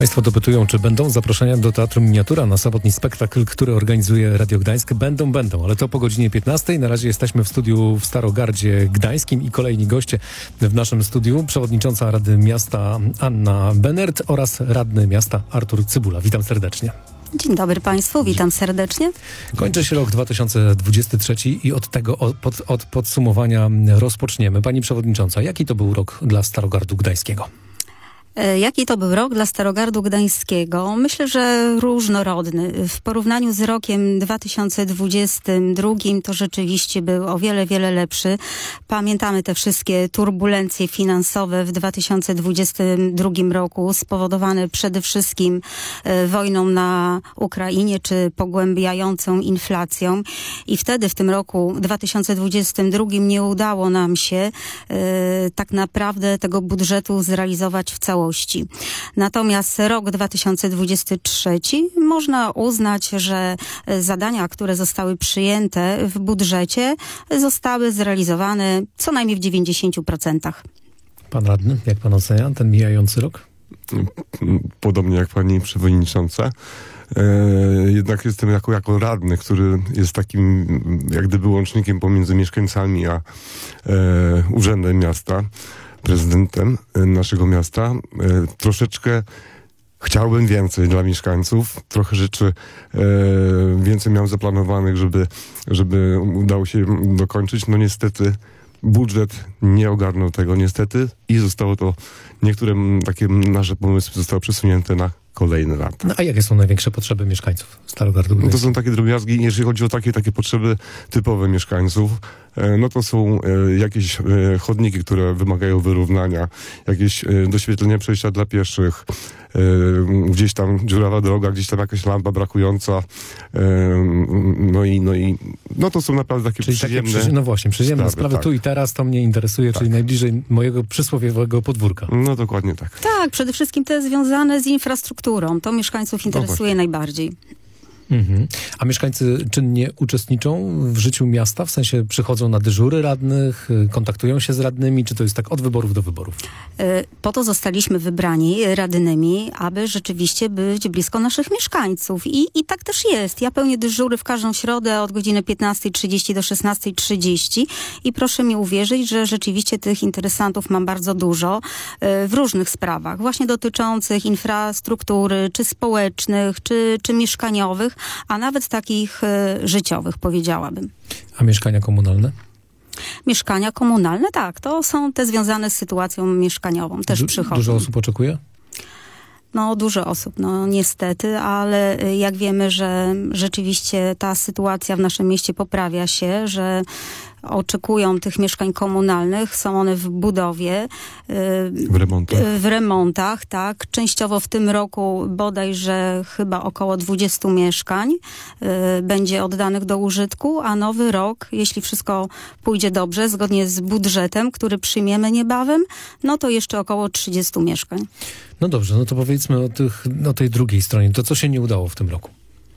Państwo dopytują, czy będą zaproszenia do Teatru Miniatura na sobotni spektakl, który organizuje Radio Gdańsk. Będą, ale to po godzinie 15. Na razie jesteśmy w studiu w Starogardzie Gdańskim i kolejni goście w naszym studiu. Przewodnicząca Rady Miasta Anna Benert oraz radny miasta Artur Cybula. Witam serdecznie. Dzień dobry Państwu, witam serdecznie. Kończy się rok 2023 i od tego od podsumowania rozpoczniemy. Pani Przewodnicząca, jaki to był rok dla Starogardu Gdańskiego? Jaki to był rok dla Starogardu Gdańskiego? Myślę, że różnorodny. W porównaniu z rokiem 2022 to rzeczywiście był o wiele, wiele lepszy. Pamiętamy te wszystkie turbulencje finansowe w 2022 roku, spowodowane przede wszystkim wojną na Ukrainie, czy pogłębiającą inflacją. I wtedy w tym roku 2022 nie udało nam się tak naprawdę tego budżetu zrealizować w całości. Natomiast rok 2023 można uznać, że zadania, które zostały przyjęte w budżecie, zostały zrealizowane co najmniej w 90%. Pan radny, jak pan ocenia ten mijający rok? Podobnie jak pani przewodnicząca. Jednak jestem jako radny, który jest takim jak gdyby łącznikiem pomiędzy mieszkańcami a urzędem miasta, prezydentem naszego miasta. Troszeczkę chciałbym więcej dla mieszkańców. Trochę rzeczy więcej miałem zaplanowanych, żeby udało się dokończyć. No niestety budżet nie ogarnął tego niestety i zostało to, niektóre takie nasze pomysły zostały przesunięte na kolejne lata. No a jakie są największe potrzeby mieszkańców Starogardu Gdańskiego? To są takie drobiazgi, jeżeli chodzi o takie potrzeby typowe mieszkańców, no to są jakieś chodniki, które wymagają wyrównania, jakieś doświetlenie przejścia dla pieszych, gdzieś tam dziurawa droga, gdzieś tam jakaś lampa brakująca, no to są naprawdę takie przyziemne przyziemne sprawy tak. Tu i teraz, to mnie interesuje, tak. Czyli najbliżej mojego przysłowiowego podwórka. No dokładnie tak. Tak, przede wszystkim te związane z infrastrukturą. To mieszkańców interesuje najbardziej. Mhm. A mieszkańcy czynnie uczestniczą w życiu miasta? W sensie przychodzą na dyżury radnych, kontaktują się z radnymi, czy to jest tak od wyborów do wyborów? Po to zostaliśmy wybrani radnymi, aby rzeczywiście być blisko naszych mieszkańców. I tak też jest. Ja pełnię dyżury w każdą środę od godziny 15:30 do 16:30 i proszę mi uwierzyć, że rzeczywiście tych interesantów mam bardzo dużo w różnych sprawach, właśnie dotyczących infrastruktury, czy społecznych, czy mieszkaniowych, a nawet takich życiowych, powiedziałabym. A mieszkania komunalne? Mieszkania komunalne, tak. To są te związane z sytuacją mieszkaniową. Też przychodzą. Dużo osób oczekuje? No, dużo osób, no niestety, ale jak wiemy, że rzeczywiście ta sytuacja w naszym mieście poprawia się, że oczekują tych mieszkań komunalnych, są one w budowie. W remontach, tak. Częściowo w tym roku bodajże chyba około 20 mieszkań będzie oddanych do użytku, a nowy rok, jeśli wszystko pójdzie dobrze, zgodnie z budżetem, który przyjmiemy niebawem, no to jeszcze około 30 mieszkań. No dobrze, no to powiedzmy o tej drugiej stronie. To co się nie udało w tym roku?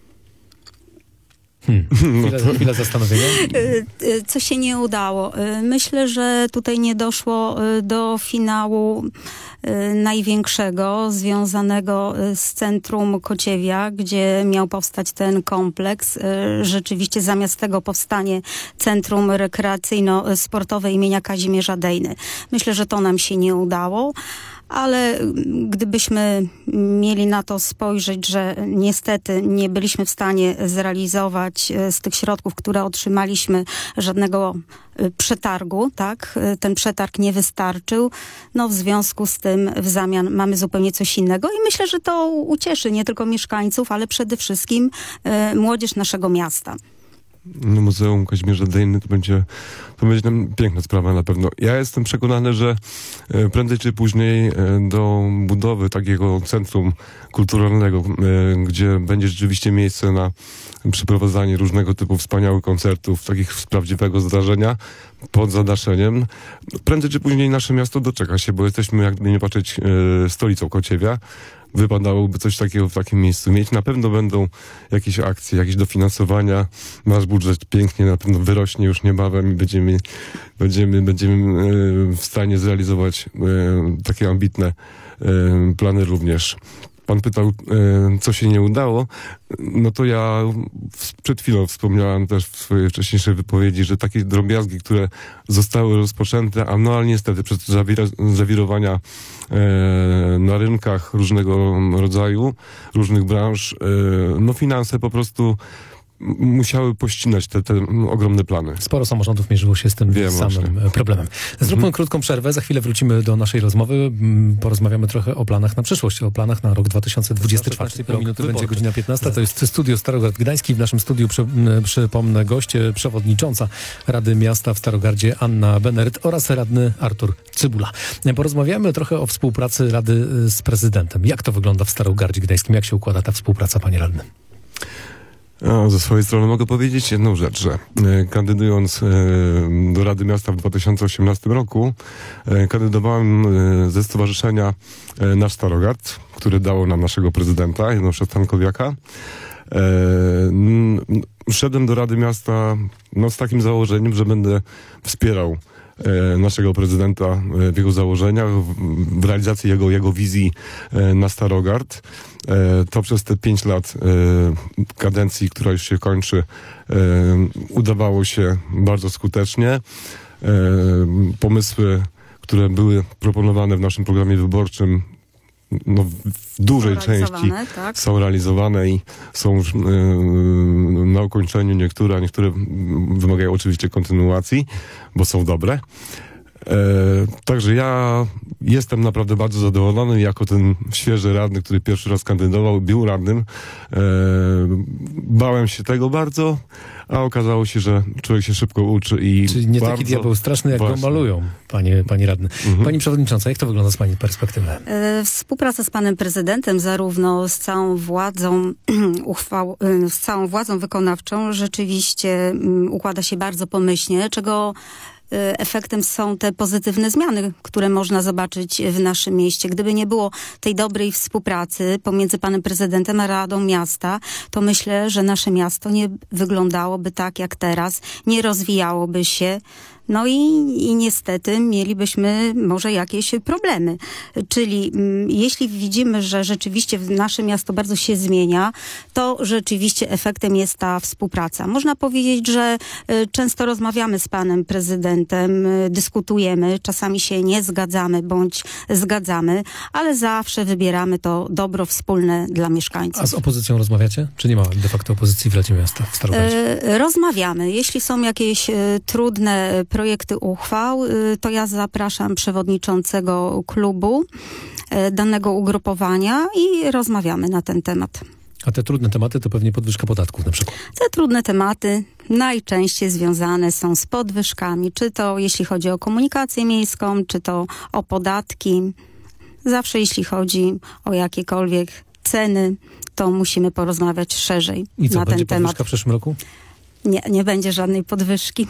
Chwilę zastanowienia. Co się nie udało? Myślę, że tutaj nie doszło do finału największego, związanego z centrum Kociewia, gdzie miał powstać ten kompleks. Rzeczywiście zamiast tego powstanie Centrum Rekreacyjno-Sportowe imienia Kazimierza Dejny. Myślę, że to nam się nie udało. Ale gdybyśmy mieli na to spojrzeć, że niestety nie byliśmy w stanie zrealizować z tych środków, które otrzymaliśmy, żadnego przetargu, tak? Ten przetarg nie wystarczył. No w związku z tym w zamian mamy zupełnie coś innego i myślę, że to ucieszy nie tylko mieszkańców, ale przede wszystkim młodzież naszego miasta. No, Muzeum Kazimierza Dejny to będzie tam piękna sprawa na pewno. Ja jestem przekonany, że prędzej czy później do budowy takiego centrum kulturalnego, gdzie będzie rzeczywiście miejsce na przeprowadzanie różnego typu wspaniałych koncertów, takich z prawdziwego zdarzenia, pod zadaszeniem, prędzej czy później nasze miasto doczeka się, bo jesteśmy, jakby nie patrzeć, stolicą Kociewia. Wypadałoby coś takiego w takim miejscu mieć. Na pewno będą jakieś akcje, jakieś dofinansowania. Nasz budżet pięknie na pewno wyrośnie już niebawem i będziemy w stanie zrealizować takie ambitne plany również. pan pytał, co się nie udało, no to ja przed chwilą wspomniałem też w swojej wcześniejszej wypowiedzi, że takie drobiazgi, które zostały rozpoczęte, ale niestety przez zawirowania na rynkach różnego rodzaju, różnych branż, no finanse po prostu musiały pościnać te ogromne plany. Sporo samorządów mierzyło się z tym samym problemem. Zróbmy krótką przerwę, za chwilę wrócimy do naszej rozmowy. Porozmawiamy trochę o planach na przyszłość, o planach na rok 2024. Po minuty będzie godzina 15. To jest studio Starogard Gdański. W naszym studiu, przypomnę, goście, przewodnicząca Rady Miasta w Starogardzie Anna Benert oraz radny Artur Cybula. Porozmawiamy trochę o współpracy Rady z prezydentem. Jak to wygląda w Starogardzie Gdańskim? Jak się układa ta współpraca, panie radny? Ze swojej strony mogę powiedzieć jedną rzecz, że kandydując do Rady Miasta w 2018 roku, kandydowałem ze stowarzyszenia Nasz Starogard, które dało nam naszego prezydenta, Janusza Stankowiaka. Szedłem do Rady Miasta z takim założeniem, że będę wspierał naszego prezydenta w jego założeniach, w realizacji jego wizji na Starogard. To przez te 5 lat kadencji, która już się kończy, udawało się bardzo skutecznie. Pomysły, które były proponowane w naszym programie wyborczym, w dużej części są realizowane i są już na ukończeniu niektóre, a niektóre wymagają oczywiście kontynuacji, bo są dobre. Także ja jestem naprawdę bardzo zadowolony jako ten świeży radny, który pierwszy raz kandydował, był radnym. Bałem się tego bardzo, a okazało się, że człowiek się szybko uczy i czyli nie taki diabeł straszny, jak go malują, pani radny. Pani przewodnicząca, jak to wygląda z pani perspektywy? Współpraca z panem prezydentem, zarówno z całą władzą z całą władzą wykonawczą, rzeczywiście układa się bardzo pomyślnie, czego efektem są te pozytywne zmiany, które można zobaczyć w naszym mieście. Gdyby nie było tej dobrej współpracy pomiędzy panem prezydentem a Radą Miasta, to myślę, że nasze miasto nie wyglądałoby tak jak teraz, nie rozwijałoby się. No i niestety mielibyśmy może jakieś problemy. Czyli jeśli widzimy, że rzeczywiście nasze miasto bardzo się zmienia, to rzeczywiście efektem jest ta współpraca. Można powiedzieć, że często rozmawiamy z panem prezydentem, dyskutujemy, czasami się nie zgadzamy bądź zgadzamy, ale zawsze wybieramy to dobro wspólne dla mieszkańców. A z opozycją rozmawiacie? Czy nie ma de facto opozycji w Radzie Miasta w Starogardzie? Rozmawiamy. Jeśli są jakieś trudne projekty uchwał, to ja zapraszam przewodniczącego klubu danego ugrupowania i rozmawiamy na ten temat. A te trudne tematy to pewnie podwyżka podatków na przykład? Te trudne tematy najczęściej związane są z podwyżkami, czy to jeśli chodzi o komunikację miejską, czy to o podatki. Zawsze jeśli chodzi o jakiekolwiek ceny, to musimy porozmawiać szerzej i co, na ten temat. będzie podwyżka w przyszłym roku? Nie będzie żadnej podwyżki.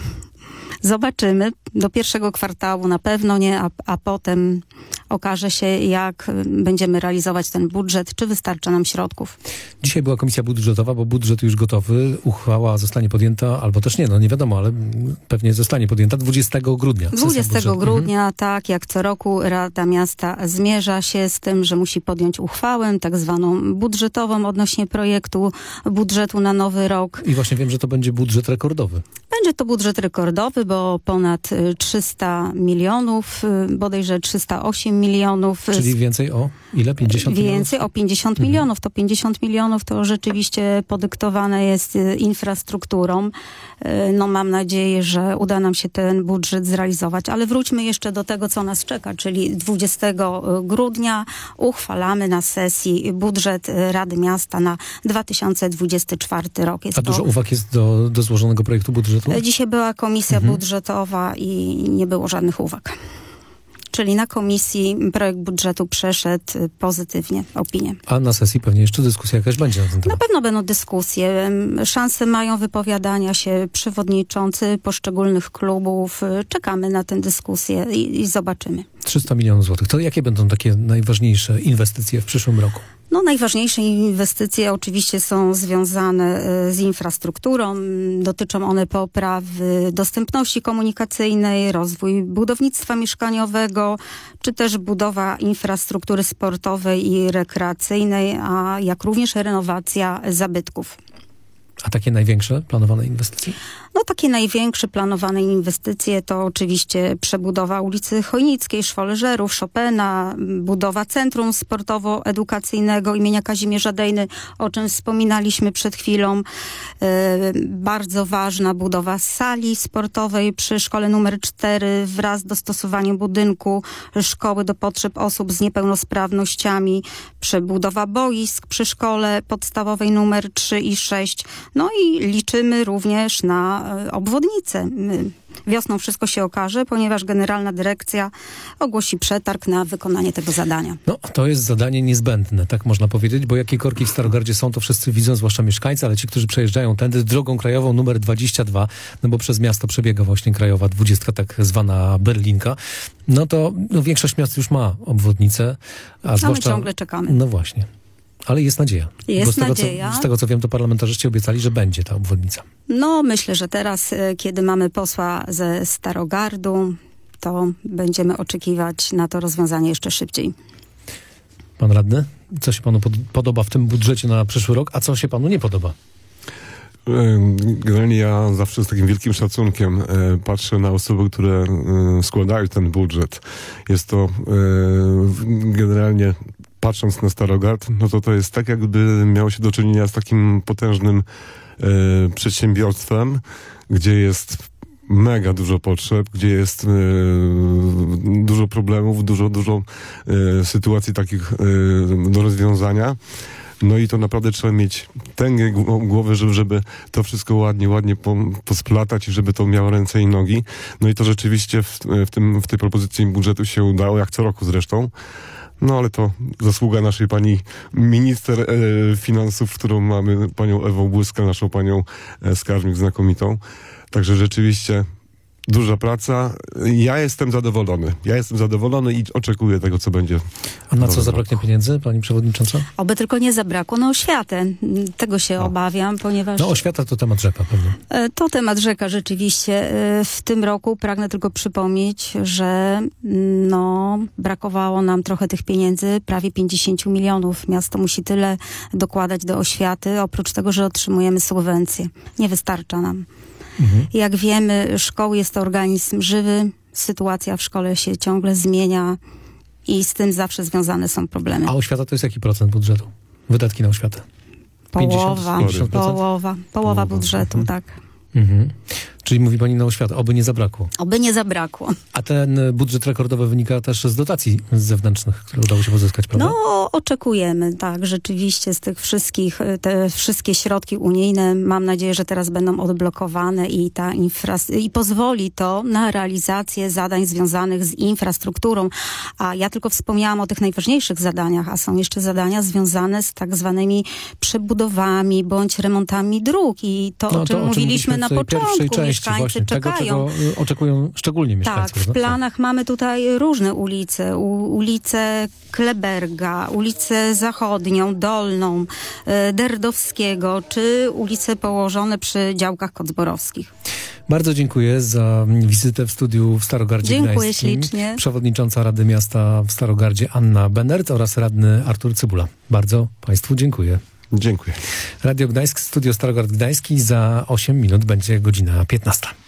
Zobaczymy. Do pierwszego kwartału na pewno nie, a potem okaże się, jak będziemy realizować ten budżet, czy wystarcza nam środków. Dzisiaj była komisja budżetowa, bo budżet już gotowy. Uchwała zostanie podjęta, albo też nie wiadomo, ale pewnie zostanie podjęta 20 grudnia. 20 grudnia, tak jak co roku Rada Miasta zmierza się z tym, że musi podjąć uchwałę, tak zwaną budżetową odnośnie projektu budżetu na nowy rok. I właśnie wiem, że to będzie budżet rekordowy. Będzie to budżet rekordowy, bo ponad 300 milionów, bodajże 308 milionów. Czyli więcej o ile? 50 milionów? Więcej o 50 milionów. To 50 milionów to rzeczywiście podyktowane jest infrastrukturą. No mam nadzieję, że uda nam się ten budżet zrealizować. Ale wróćmy jeszcze do tego, co nas czeka, czyli 20 grudnia uchwalamy na sesji budżet Rady Miasta na 2024 rok. A dużo uwag jest do złożonego projektu budżetu? Dzisiaj była komisja budżetowa i nie było żadnych uwag. Czyli na komisji projekt budżetu przeszedł pozytywnie, opinię. A na sesji pewnie jeszcze dyskusja jakaś będzie na ten temat? Na pewno będą dyskusje. Szanse mają wypowiadania się przewodniczący poszczególnych klubów. Czekamy na tę dyskusję i zobaczymy. 300 milionów złotych. To jakie będą takie najważniejsze inwestycje w przyszłym roku? No, najważniejsze inwestycje oczywiście są związane z infrastrukturą. Dotyczą one poprawy dostępności komunikacyjnej, rozwój budownictwa mieszkaniowego, czy też budowa infrastruktury sportowej i rekreacyjnej, a jak również renowacja zabytków. A takie największe planowane inwestycje? No, takie największe planowane inwestycje to oczywiście przebudowa ulicy Chojnickiej, Szwoleżerów, Chopina, budowa Centrum Sportowo-Edukacyjnego imienia Kazimierza Dejny, o czym wspominaliśmy przed chwilą. Bardzo ważna budowa sali sportowej przy szkole numer 4 wraz z dostosowaniem budynku szkoły do potrzeb osób z niepełnosprawnościami. Przebudowa boisk przy szkole podstawowej numer 3 i 6. No i liczymy również na obwodnicę. Wiosną wszystko się okaże, ponieważ Generalna Dyrekcja ogłosi przetarg na wykonanie tego zadania. No, to jest zadanie niezbędne, tak można powiedzieć, bo jakie korki w Starogardzie są, to wszyscy widzą, zwłaszcza mieszkańcy, ale ci, którzy przejeżdżają tędy drogą krajową numer 22, no bo przez miasto przebiega właśnie krajowa 20, tak zwana Berlinka, no to większość miast już ma obwodnicę, a zwłaszcza... my ciągle czekamy. No właśnie. Ale jest nadzieja. Jest nadzieja. Z tego, co wiem, to parlamentarzyści obiecali, że będzie ta obwodnica. No, myślę, że teraz, kiedy mamy posła ze Starogardu, to będziemy oczekiwać na to rozwiązanie jeszcze szybciej. Pan radny, co się panu podoba w tym budżecie na przyszły rok, a co się panu nie podoba? Generalnie ja zawsze z takim wielkim szacunkiem patrzę na osoby, które składają ten budżet. Jest to generalnie, patrząc na Starogard, no to jest tak, jakby miało się do czynienia z takim potężnym przedsiębiorstwem, gdzie jest mega dużo potrzeb, gdzie jest dużo problemów, dużo sytuacji takich do rozwiązania. No i to naprawdę trzeba mieć tęgę głowy, żeby to wszystko ładnie posplatać i żeby to miało ręce i nogi. No i to rzeczywiście w tej propozycji budżetu się udało, jak co roku zresztą. No ale to zasługa naszej pani minister finansów, którą mamy, panią Ewą Błyskę, naszą panią skarbnik znakomitą. Także rzeczywiście duża praca. Ja jestem zadowolony i oczekuję tego, co będzie. A na co zabraknie pieniędzy, pani przewodnicząca? Oby tylko nie zabrakło na oświatę. Tego się obawiam, ponieważ... No, oświata to temat rzeka pewnie. To temat rzeka rzeczywiście. W tym roku pragnę tylko przypomnieć, że brakowało nam trochę tych pieniędzy, prawie 50 milionów. Miasto musi tyle dokładać do oświaty, oprócz tego, że otrzymujemy subwencje. Nie wystarcza nam. Jak wiemy, szkoły jest to organizm żywy, sytuacja w szkole się ciągle zmienia i z tym zawsze związane są problemy. A oświata to jest jaki procent budżetu? Wydatki na oświatę? Połowa budżetu, tak. Czyli mówi pani na oświatę, oby nie zabrakło. Oby nie zabrakło. A ten budżet rekordowy wynika też z dotacji zewnętrznych, które udało się pozyskać, prawda? No, oczekujemy, tak, rzeczywiście z tych wszystkich, te wszystkie środki unijne, mam nadzieję, że teraz będą odblokowane i i pozwoli to na realizację zadań związanych z infrastrukturą. A ja tylko wspomniałam o tych najważniejszych zadaniach, a są jeszcze zadania związane z tak zwanymi przebudowami bądź remontami dróg i to, o czym mówiliśmy na początku. Mieszkańcy czekają. Tego, czego oczekują szczególnie mieszkańcy. Tak, w planach mamy tutaj różne ulice. Ulicę Kleberga, ulicę Zachodnią, Dolną, Derdowskiego, czy ulice położone przy działkach kocborowskich. Bardzo dziękuję za wizytę w studiu w Starogardzie Gdańskim. Dziękuję ślicznie. Przewodnicząca Rady Miasta w Starogardzie Anna Benert oraz radny Artur Cybula. Bardzo państwu dziękuję. Dziękuję. Radio Gdańsk, studio Starogard Gdański. Za 8 minut będzie godzina 15.